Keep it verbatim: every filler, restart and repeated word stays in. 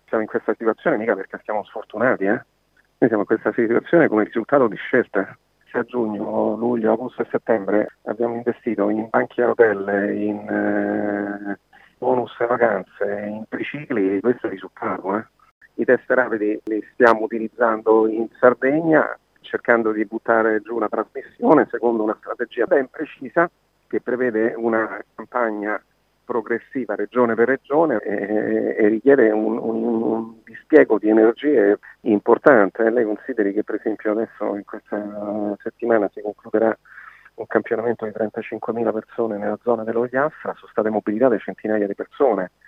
siamo in questa situazione mica perché siamo sfortunati, eh? Noi siamo in questa situazione come risultato di scelte. Se a giugno, luglio, agosto e settembre abbiamo investito in banchi a rotelle, in eh, bonus vacanze, in tricicli, questo è il risultato. Eh? I test rapidi li stiamo utilizzando in Sardegna, cercando di buttare giù una trasmissione secondo una strategia ben precisa che prevede una campagna progressiva regione per regione e, e richiede un, un, un dispiego di energie importante. Lei consideri che per esempio adesso in questa settimana si concluderà un campionamento di trentacinquemila persone nella zona dello Iafra, sono state mobilitate centinaia di persone.